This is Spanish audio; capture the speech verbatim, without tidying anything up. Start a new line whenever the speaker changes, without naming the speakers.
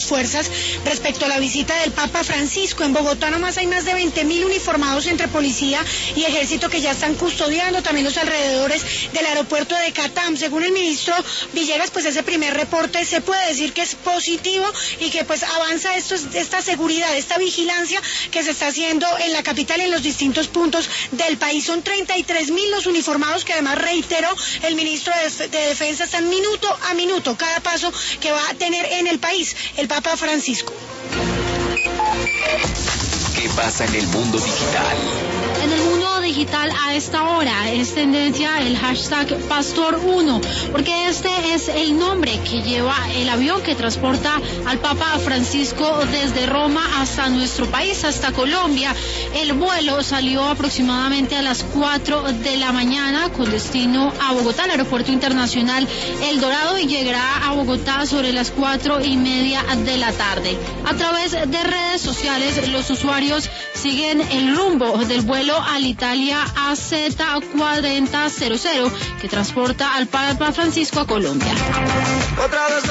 fuerzas respecto a la visita del Papa Francisco. En Bogotá nomás hay más de veinte mil uniformados entre policía y ejército que ya están custodiando también los alrededores del aeropuerto de Catam. Según el ministro Villegas, pues ese primer reporte se puede decir que es positivo y que pues avanza esto, esta seguridad, esta vigilancia que se está haciendo en la capital y en los distintos puntos del país. Son treinta y tres mil los uniformados que además reiteró el ministro de, de Defensa, están minuto a minuto cada paso que va a tener en el país el Papa Francisco.
¿Qué pasa en el mundo digital?
En el mundo digital a esta hora es tendencia el hashtag Pastor uno, porque este es el nombre que lleva el avión que transporta al Papa Francisco desde Roma hasta nuestro país, hasta Colombia. El vuelo salió aproximadamente a las cuatro de la mañana con destino a Bogotá, al Aeropuerto Internacional El Dorado, y llegará a Bogotá sobre las cuatro y media de la tarde. A través de redes sociales, los usuarios siguen el rumbo del vuelo al Italia A Z cuarenta cero cero que transporta al Papa Francisco a Colombia.